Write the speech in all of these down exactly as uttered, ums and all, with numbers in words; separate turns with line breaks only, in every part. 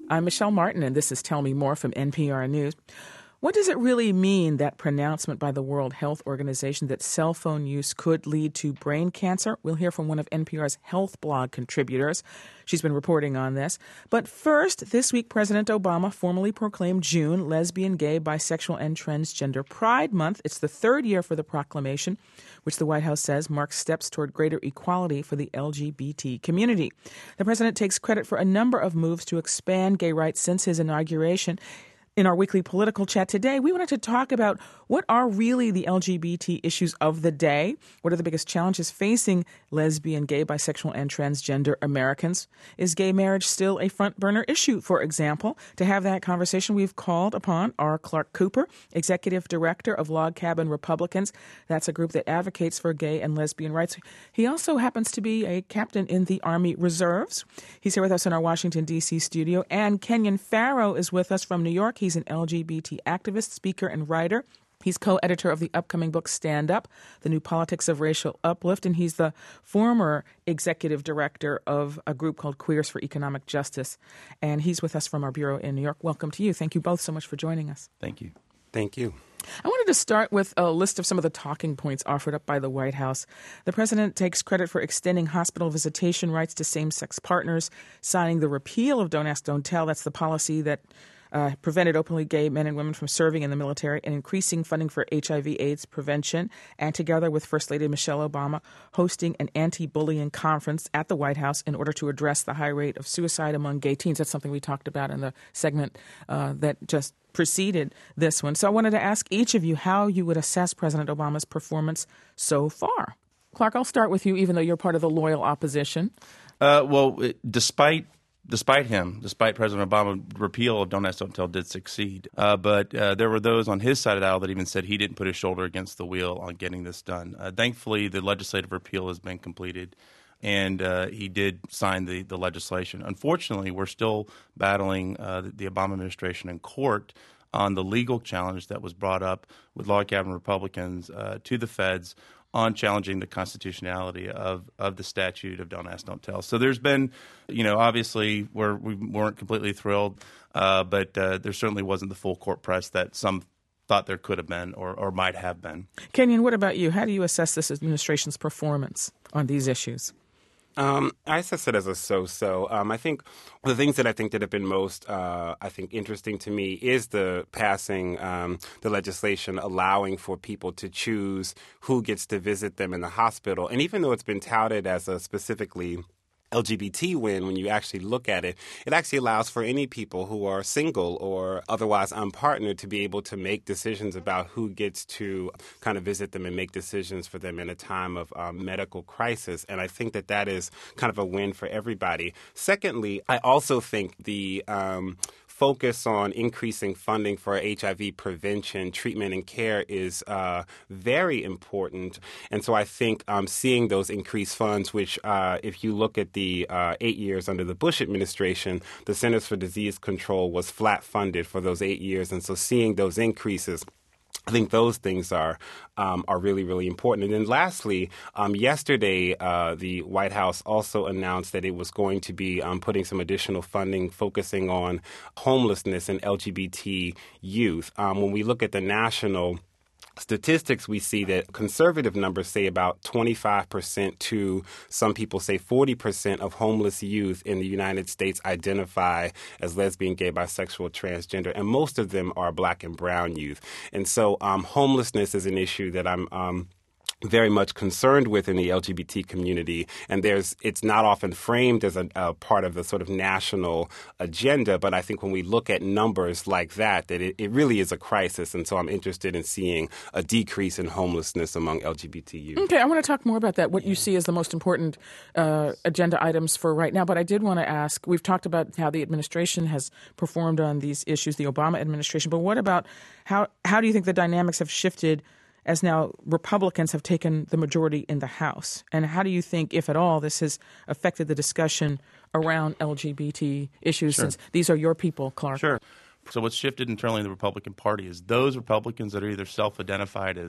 I'm Michelle Martin, and this is Tell Me More from N P R News. What does it really mean, that pronouncement by the World Health Organization that cell phone use could lead to brain cancer? We'll hear from one of N P R's health blog contributors. She's been reporting on this. But first, this week, President Obama formally proclaimed June Lesbian, Gay, Bisexual, and Transgender Pride Month. It's the third year for the proclamation, which the White House says marks steps toward greater equality for the L G B T community. The president takes credit for a number of moves to expand gay rights since his inauguration. In our weekly political chat today, we wanted to talk about what are really the L G B T issues of the day. What are the biggest challenges facing lesbian, gay, bisexual, and transgender Americans? Is gay marriage still a front burner issue, for example? To have that conversation, we've called upon R. Clark Cooper, Executive Director of Log Cabin Republicans. That's a group that advocates for gay and lesbian rights. He also happens to be a captain in the Army Reserves. He's here with us in our Washington, D C studio. And Kenyon Farrow is with us from New York. He's an L G B T activist, speaker, and writer. He's co-editor of the upcoming book Stand Up, The New Politics of Racial Uplift, and he's the former executive director of a group called Queers for Economic Justice. And he's with us from our bureau in New York. Welcome to you. Thank you both so much for joining us.
Thank you.
Thank you.
I wanted to start with a list of some of the talking points offered up by the White House. The president takes credit for extending hospital visitation rights to same-sex partners, signing the repeal of Don't Ask, Don't Tell. That's the policy that Uh, prevented openly gay men and women from serving in the military, and increasing funding for H I V AIDS prevention, and together with First Lady Michelle Obama, hosting an anti-bullying conference at the White House in order to address the high rate of suicide among gay teens. That's something we talked about in the segment uh, that just preceded this one. So I wanted to ask each of you how you would assess President Obama's performance so far. Clark, I'll start with you, even though you're part of the loyal opposition.
Uh, well, it, despite Despite him, despite President Obama, repeal of Don't Ask, Don't Tell did succeed. Uh, but uh, there were those on his side of the aisle that even said he didn't put his shoulder against the wheel on getting this done. Uh, thankfully, the legislative repeal has been completed, and uh, he did sign the, the legislation. Unfortunately, we're still battling uh, the, the Obama administration in court on the legal challenge that was brought up with Log Cabin Republicans uh, to the feds on challenging the constitutionality of, of the statute of Don't Ask, Don't Tell. So there's been, you know, obviously we're, we weren't completely thrilled, uh, but uh, there certainly wasn't the full court press that some thought there could have been or, or might have been.
Kenyon, what about you? How do you assess this administration's performance on these issues?
Um, I assess it as a so-so. Um, I think the things that I think that have been most, uh, I think, interesting to me is the passing um, the legislation allowing for people to choose who gets to visit them in the hospital. And even though it's been touted as a specifically L G B T win, when you actually look at it, it actually allows for any people who are single or otherwise unpartnered to be able to make decisions about who gets to kind of visit them and make decisions for them in a time of um, medical crisis. And I think that that is kind of a win for everybody. Secondly, I also think the um, focus on increasing funding for H I V prevention, treatment, and care is uh, very important. And so I think um, seeing those increased funds, which uh, if you look at the uh, eight years under the Bush administration, the Centers for Disease Control was flat funded for those eight years. And so seeing those increases, I think those things are um, are really, really important. And then lastly, um, yesterday, uh, the White House also announced that it was going to be um, putting some additional funding focusing on homelessness and L G B T youth. Um, when we look at the national statistics, we see that conservative numbers say about twenty-five percent to some people say forty percent of homeless youth in the United States identify as lesbian, gay, bisexual, transgender, and most of them are black and brown youth. And so um, homelessness is an issue that I'm um, very much concerned with in the L G B T community, and there's it's not often framed as a, a part of the sort of national agenda, but I think when we look at numbers like that, that it, it really is a crisis, and so I'm interested in seeing a decrease in homelessness among L G B T youth.
Okay, I want to talk more about that, what you see as the most important uh, agenda items for right now, but I did want to ask, we've talked about how the administration has performed on these issues, the Obama administration, but what about how how do you think the dynamics have shifted as now Republicans have taken the majority in the House? And how do you think, if at all, this has affected the discussion around L G B T issues,
Sure.
since these are your people, Clark?
Sure. So what's shifted internally in the Republican Party is those Republicans that are either self-identified as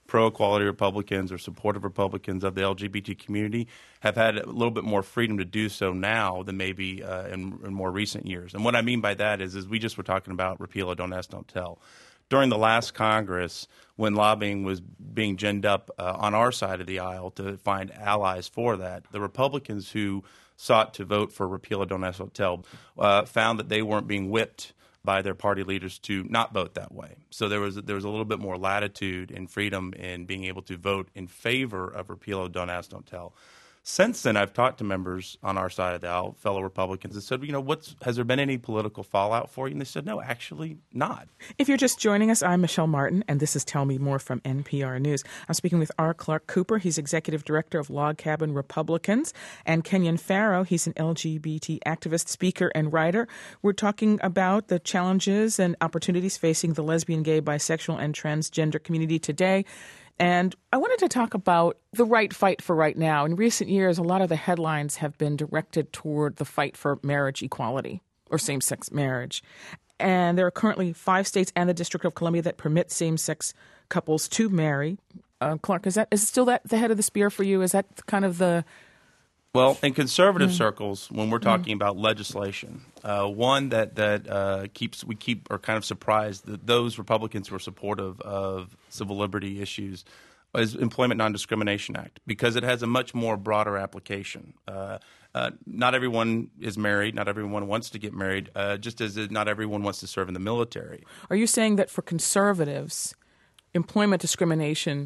pro-equality Republicans or supportive Republicans of the L G B T community have had a little bit more freedom to do so now than maybe uh, in, in more recent years. And what I mean by that is, is we just were talking about repeal of Don't Ask, Don't Tell. During the last Congress, when lobbying was being ginned up uh, on our side of the aisle to find allies for that, the Republicans who sought to vote for repeal of Don't Ask, Don't Tell uh, found that they weren't being whipped by their party leaders to not vote that way. So there was there was a little bit more latitude and freedom in being able to vote in favor of repeal of Don't Ask, Don't Tell. Since then, I've talked to members on our side of the aisle, fellow Republicans, and said, you know, what's has there been any political fallout for you? And they said, no, actually not.
If you're just joining us, I'm Michelle Martin, and this is Tell Me More from N P R News. I'm speaking with R. Clark Cooper. He's Executive Director of Log Cabin Republicans, and Kenyon Farrow. He's an L G B T activist, speaker, and writer. We're talking about the challenges and opportunities facing the lesbian, gay, bisexual, and transgender community today. And I wanted to talk about the right fight for right now. In recent years, a lot of the headlines have been directed toward the fight for marriage equality or same-sex marriage. And there are currently five states and the District of Columbia that permit same-sex couples to marry. Uh, Clark, is that is it still that the head of the spear for you? Is that kind of the...
Well, in conservative mm. circles, when we're talking mm. about legislation, uh, one that that uh, keeps we keep are kind of surprised that those Republicans who are supportive of civil liberty issues is Employment Non-Discrimination Act, because it has a much more broader application. Uh, uh, not everyone is married. Not everyone wants to get married, uh, just as not everyone wants to serve in the military.
Are you saying that for conservatives, employment discrimination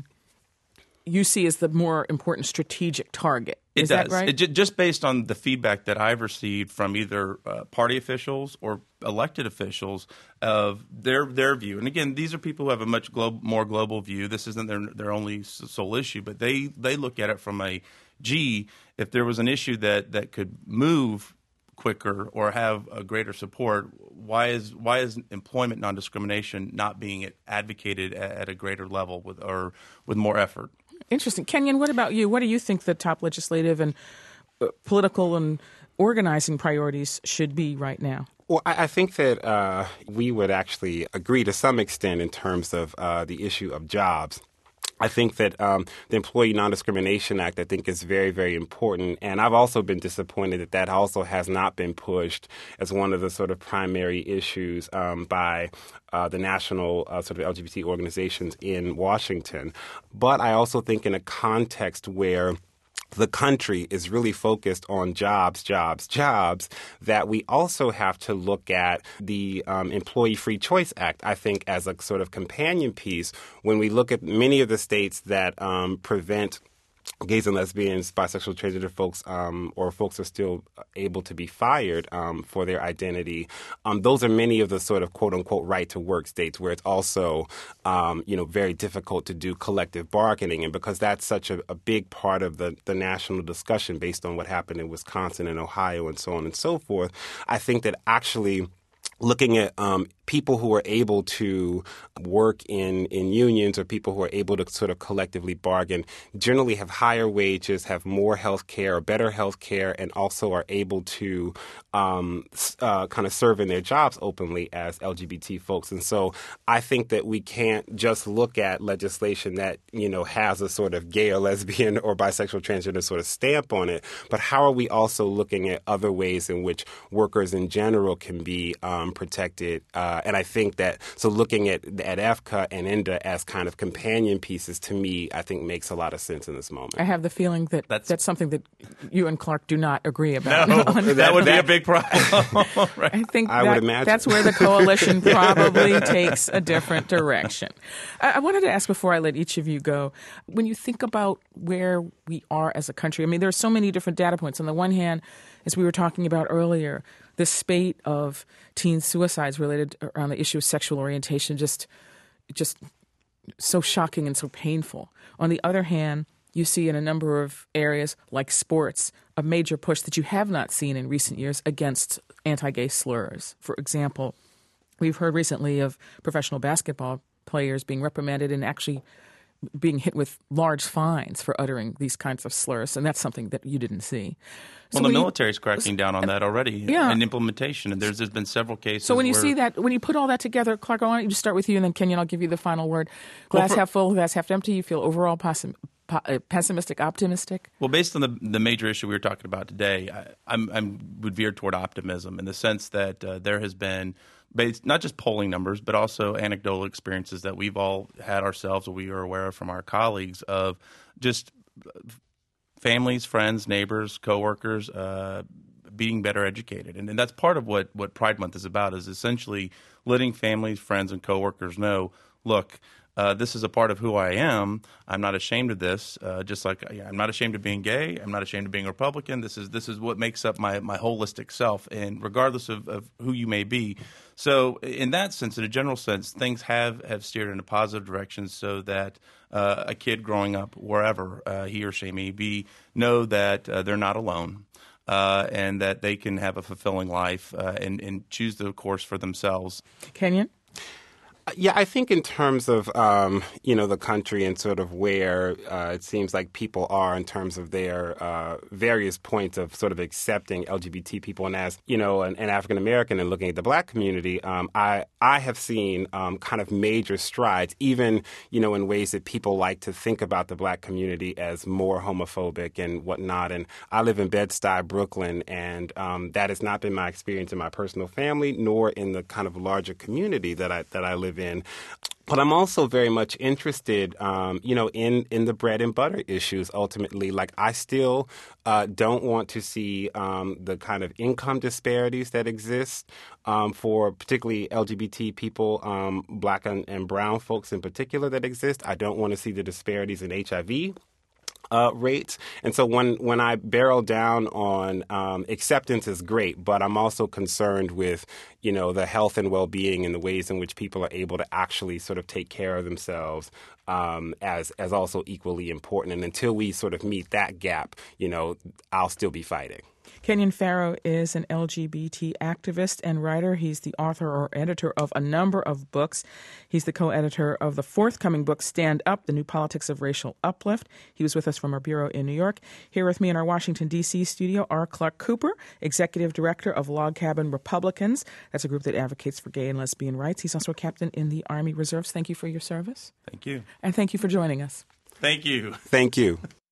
you see as the more important strategic target? Is
it does.
That right?
It, just based on the feedback that I've received from either uh, party officials or elected officials of their their view. And again, these are people who have a much glo- more global view. This isn't their their only sole issue, but they, they look at it from a, gee, if there was an issue that, that could move quicker or have a greater support, why is why is employment non-discrimination not being advocated at, at a greater level with or with more effort?
Interesting. Kenyon, what about you? What do you think the top legislative and uh, political and organizing priorities should be right now?
Well, I, I think that uh, we would actually agree to some extent in terms of uh, the issue of jobs. I think that um, the Employee Non-Discrimination Act, I think, is very, very important. And I've also been disappointed that that also has not been pushed as one of the sort of primary issues um, by uh, the national uh, sort of L G B T organizations in Washington. But I also think in a context where the country is really focused on jobs, jobs, jobs, that we also have to look at the um, Employee Free Choice Act, I think, as a sort of companion piece when we look at many of the states that um, prevent gays and lesbians, bisexual, transgender folks, um, or folks are still able to be fired um, for their identity. Um, those are many of the sort of quote unquote right to work states where it's also, um, you know, very difficult to do collective bargaining. And because that's such a, a big part of the, the national discussion based on what happened in Wisconsin and Ohio and so on and so forth, I think that actually looking at um, people who are able to work in, in unions or people who are able to sort of collectively bargain generally have higher wages, have more health care or better health care, and also are able to um, uh, kind of serve in their jobs openly as L G B T folks. And so I think that we can't just look at legislation that, you know, has a sort of gay or lesbian or bisexual transgender sort of stamp on it, but how are we also looking at other ways in which workers in general can be um, protected? Uh, and I think that, so looking at at F C A and ENDA as kind of companion pieces, to me, I think makes a lot of sense in this moment.
I have the feeling that that's, that's something that you and Clark do not agree about.
No, that would be a big problem.
Right. I think
I
that,
would imagine.
That's where the coalition probably takes a different direction. I, I wanted to ask before I let each of you go, when you think about where we are as a country, I mean, there are so many different data points. On the one hand, as we were talking about earlier, the spate of teen suicides related around the issue of sexual orientation, just just so shocking and so painful. On the other hand, you see in a number of areas like sports a major push that you have not seen in recent years against anti-gay slurs. For example, we've heard recently of professional basketball players being reprimanded and actually being hit with large fines for uttering these kinds of slurs, and that's something that you didn't see.
Well,
So
the
when
military is cracking
you,
down on that already
yeah.
in implementation, and there's, there's been several cases.
So when you
where,
see that, when you put all that together, Clark, I want to just start with you, and then Kenyon, I'll give you the final word. Glass
well, for,
half full, glass half empty. You feel overall possi- po- uh, pessimistic, optimistic?
Well, based on the the major issue we were talking about today, I, I'm, I'm would veer toward optimism in the sense that uh, there has been, based not just polling numbers, but also anecdotal experiences that we've all had ourselves, or we are aware of from our colleagues, of just families, friends, neighbors, coworkers uh, being better educated. And, and that's part of what, what Pride Month is about, is essentially letting families, friends, and coworkers know, look, uh, this is a part of who I am. I'm not ashamed of this. Uh, just like yeah, I'm not ashamed of being gay. I'm not ashamed of being Republican. This is this is what makes up my, my holistic self, and regardless of, of who you may be. So in that sense, in a general sense, things have, have steered in a positive direction so that uh, a kid growing up wherever uh, he or she may be know that uh, they're not alone. Uh, and that they can have a fulfilling life uh, and, and choose the course for themselves.
Kenyon?
Yeah, I think in terms of, um, you know, the country and sort of where uh, it seems like people are in terms of their uh, various points of sort of accepting L G B T people. And as, you know, an, an African-American and looking at the black community, um, I, I have seen um, kind of major strides, even, you know, in ways that people like to think about the black community as more homophobic and whatnot. And I live in Bed-Stuy, Brooklyn, and um, that has not been my experience in my personal family, nor in the kind of larger community that I, that I live in. But I'm also very much interested, um, you know, in, in the bread and butter issues, ultimately. Like, I still uh, don't want to see um, the kind of income disparities that exist um, for particularly L G B T people, um, black and, and brown folks in particular that exist. I don't want to see the disparities in H I V. Uh, rates. And so when, when I barrel down on um, acceptance is great, but I'm also concerned with, you know, the health and well-being and the ways in which people are able to actually sort of take care of themselves um, as as also equally important. And until we sort of meet that gap, you know, I'll still be fighting.
Kenyon Farrow is an L G B T activist and writer. He's the author or editor of a number of books. He's the co-editor of the forthcoming book, Stand Up, The New Politics of Racial Uplift. He was with us from our bureau in New York. Here with me in our Washington, D C studio are Clark Cooper, executive director of Log Cabin Republicans. That's a group that advocates for gay and lesbian rights. He's also a captain in the Army Reserves. Thank you for your service.
Thank you.
And thank you for joining us.
Thank you.
Thank you.